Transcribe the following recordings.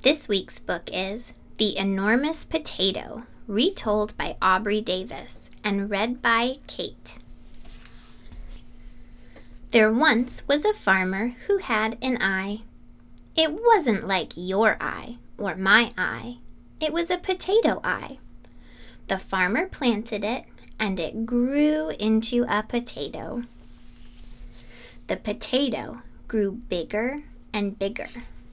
This week's book is The Enormous Potato, retold by Aubrey Davis and read by Kate. There once was a farmer who had an eye. It wasn't like your eye or my eye. It was a potato eye. The farmer planted it, and it grew into a potato. The potato grew bigger and bigger.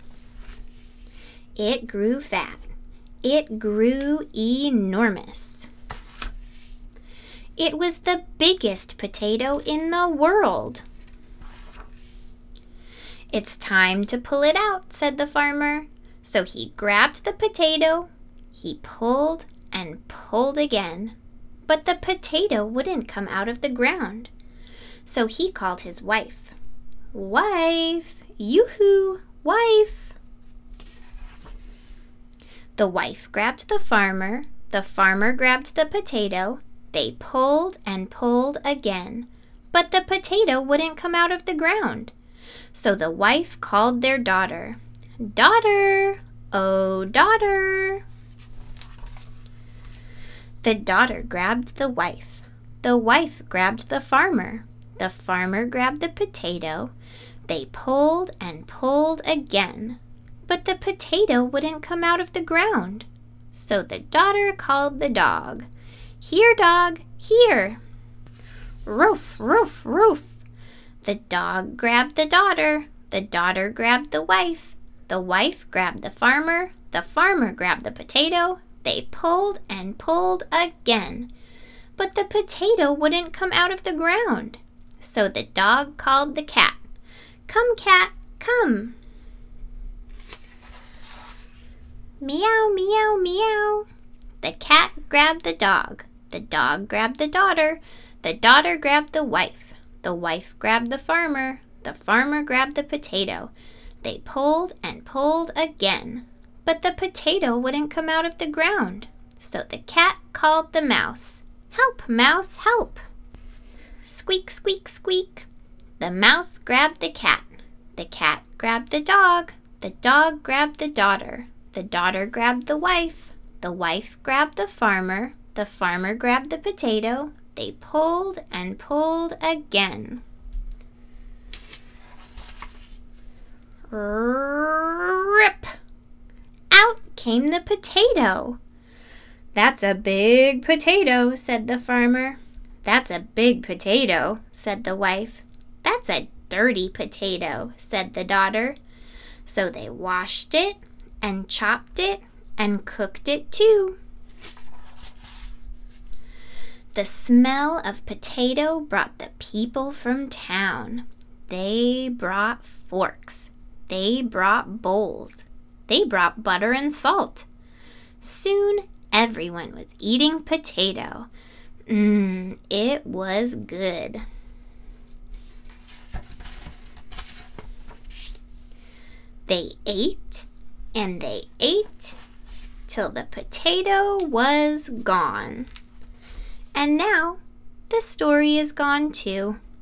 It grew fat. It grew enormous. It was the biggest potato in the world. "It's time to pull it out," said the farmer. So he grabbed the potato, he pulled and pulled again, but the potato wouldn't come out of the ground. So he called his wife. "Wife! Yoo-hoo! Wife!" The wife grabbed the farmer grabbed the potato. They pulled and pulled again, but the potato wouldn't come out of the ground. So the wife called their daughter. "Daughter! Oh, daughter!" The daughter grabbed the wife grabbed the farmer grabbed the potato. They pulled and pulled again, but the potato wouldn't come out of the ground. So the daughter called the dog. "Here, dog, here!" "Roof, roof, roof!" The dog grabbed the daughter grabbed the wife grabbed the farmer grabbed the potato. They pulled and pulled again, but the potato wouldn't come out of the ground. So the dog called the cat. "Come, cat, come!" Meow, meow, meow. The cat grabbed the dog grabbed the daughter grabbed the wife grabbed the farmer grabbed the potato. They pulled and pulled again, but the potato wouldn't come out of the ground. So the cat called the mouse. "Help, mouse, help!" Squeak, squeak, squeak. The mouse grabbed the cat grabbed the dog grabbed the daughter grabbed the wife grabbed the farmer grabbed the potato. They pulled and pulled again. Rip! Out came the potato. "That's a big potato," said the farmer. "That's a big potato," said the wife. "That's a dirty potato," said the daughter. So they washed it and chopped it and cooked it too. The smell of potato brought the people from town. They brought forks. They brought bowls. They brought butter and salt. Soon everyone was eating potato. It was good. They ate and they ate till the potato was gone. And now the story is gone too.